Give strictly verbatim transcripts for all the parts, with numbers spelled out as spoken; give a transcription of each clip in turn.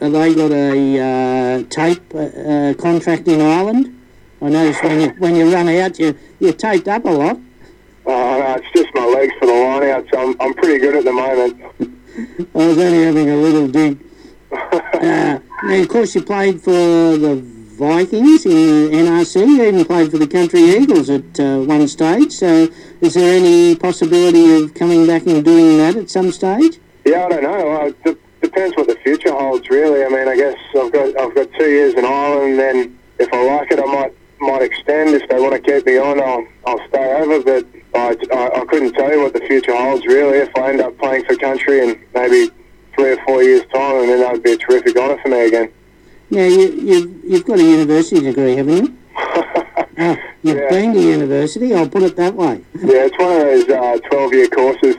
have they got a uh, tape uh, uh, contract in Ireland? I notice when you when you run out, you you're taped up a lot. Oh, no, it's just my legs for the line out, so I'm, I'm pretty good at the moment. I was only having a little dig. uh, now, of course, you played for the Vikings in N R C. You even played for the Country Eagles at uh, one stage. So, is there any possibility of coming back and doing that at some stage? Yeah, I don't know. Uh, it d- depends what the future holds, really. I mean, I guess I've got I've got two years in Ireland. Then, if I like it, I might might extend. If they want to keep me on, I'll I'll stay over. But I, I, I couldn't tell you what the future holds, really. If I end up playing for country in maybe three or four years' time, and then that would be a terrific honour for me again. Yeah, you, you've, you've got a university degree, haven't you? oh, you've yeah. been to university, I'll put it that way. Yeah, it's one of those uh, twelve-year courses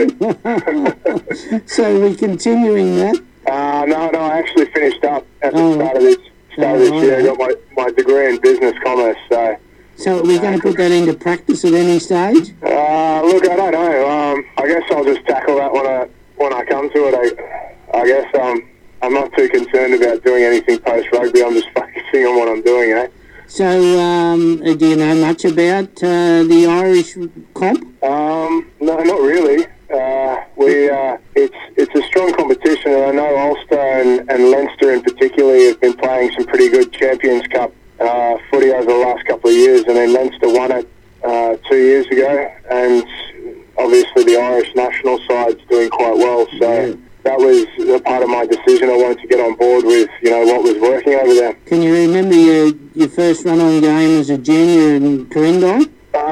that you do. So are we continuing that? Uh, no, no, I actually finished up at the oh, start of this, start oh, of this year. I right. got my, my degree in business commerce, so... So are we going to put that into practice at any stage? Uh, look, I don't know. Um, I guess I'll just tackle that when I when I come to it. I, I guess um, I'm not too concerned about doing anything post-rugby. I'm just focusing on what I'm doing, eh? So um, do you know much about uh, the Irish comp? Um, no, not really. Uh, we uh, it's it's a strong competition, and I know Ulster and, and Leinster in particular have been playing some pretty good Champions Cup uh, footy over the last couple of years. I mean, Leinster won it uh, two years ago, and obviously the Irish national side's doing quite well. So yeah. That was a part of my decision. I wanted to get on board with, you know, what was working over there. Can you remember your your first run-on game as a junior in Corindon?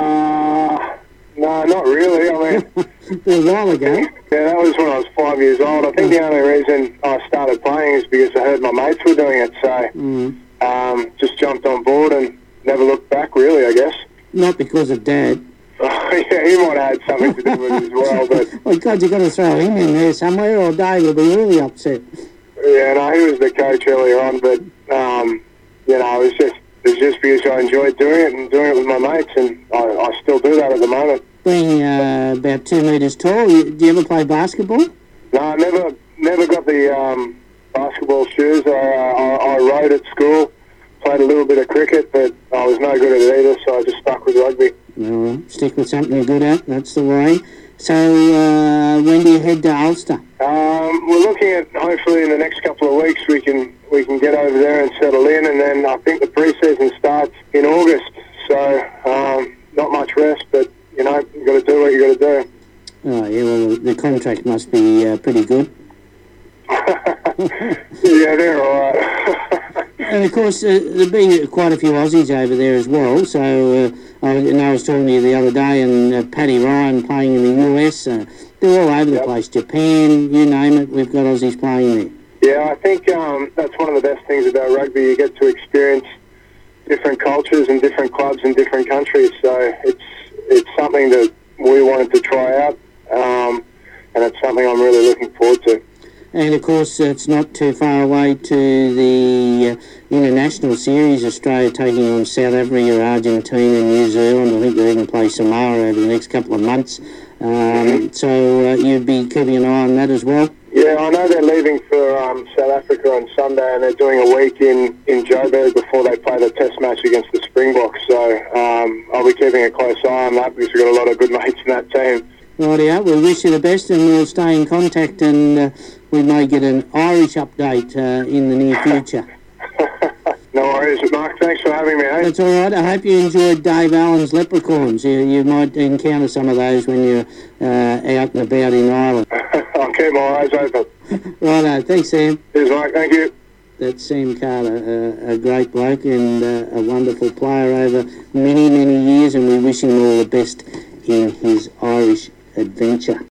Uh, no, not really. I mean, a while ago. Yeah, that was when I was five years old. I think the only reason I started playing is because I heard my mates were doing it. So mm. um, just jumped on board and never looked back, really, I guess. Not because of Dad. Yeah, he might have had something to do with it as well. But well, God, you've got to throw him in there somewhere, or Dave will be really upset. Yeah, no, he was the coach earlier on, but um, you know, it was just it was just because I enjoyed doing it and doing it with my mates, and I, I still do that at the moment. Being uh, about two metres tall, you, do you ever play basketball? No, I never never got the um, basketball shoes. I, I, I rode at school, played a little bit of cricket, but I was no good at it either, so I just stuck with rugby. Well, stick with something you're good at, that's the way. So, uh, when do you head to Ulster? Um, we're looking at, hopefully in the next couple of weeks, we can we can get over there and settle in, and then I think the pre-season starts in August, so um, not much rest, but, you know, you've got to do what you've got to do. Oh, yeah, well, the contract must be uh, pretty good. Yeah, they're all right. And of course, uh, there'll be quite a few Aussies over there as well. So uh, I know I was talking to you the other day, and uh, Paddy Ryan playing in the U S. Uh, they're all over yep. the place. Japan, you name it, we've got Aussies playing there. Yeah, I think um, that's one of the best things about rugby. You get to experience different cultures and different clubs in different countries. So it's it's something that we wanted to try out, um, and it's something I'm really looking forward to. And of course, it's not too far away to the uh, international series. Australia taking on South Africa, Argentina, New Zealand. I think they're going to play Samoa over the next couple of months. Um, mm-hmm. So uh, you'd be keeping an eye on that as well? Yeah, I know they're leaving for um, South Africa on Sunday, and they're doing a week in, in Joburg before they play the test match against the Springboks. So um, I'll be keeping a close eye on that because we've got a lot of good mates in that team. Rightio, we wish you the best, and we'll stay in contact, and uh, we may get an Irish update uh, in the near future. No worries, Mark. Thanks for having me, eh? That's all right. I hope you enjoyed Dave Allen's leprechauns. You, you might encounter some of those when you're uh, out and about in Ireland. I'll keep my eyes open. Righto. Thanks, Sam. Cheers, Mark. Thank you. That's Sam Carter, uh, a great bloke and uh, a wonderful player over many, many years, and we wish him all the best in his Irish adventure.